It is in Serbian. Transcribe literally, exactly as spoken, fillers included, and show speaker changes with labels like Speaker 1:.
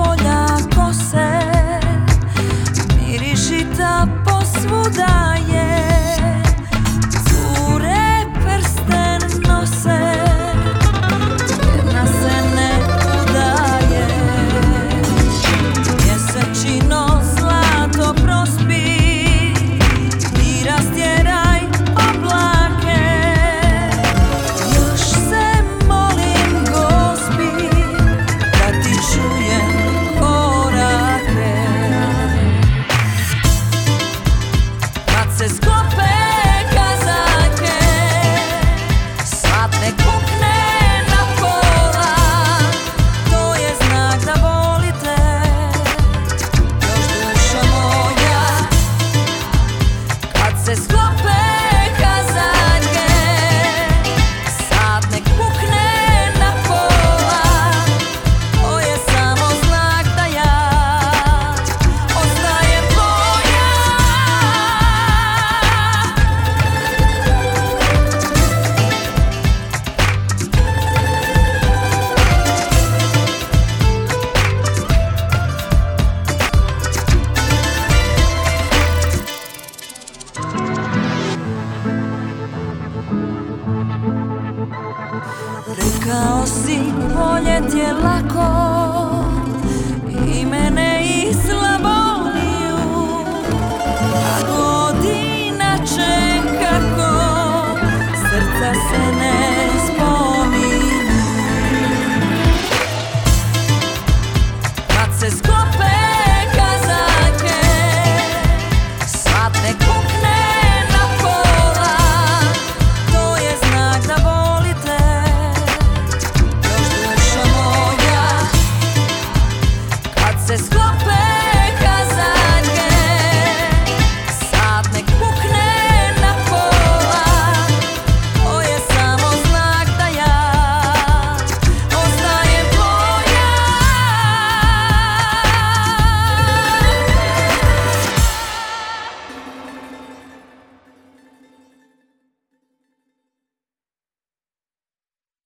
Speaker 1: polja kose, mirišita posvuda je, cure prsten nose, jedna se ne udaje. Mjesečino zlato prospi i rastjeraj oblake, još se molim Gospi da ti čujem korake. Kad se sklope kazake, svat ne kukne na pola, to je znak da volite još duša moja. Kad se sklope kazake, sad ne kukne na pola, to je samo znak da ja ostajem tvoja. Rekao si voljet je lako i mene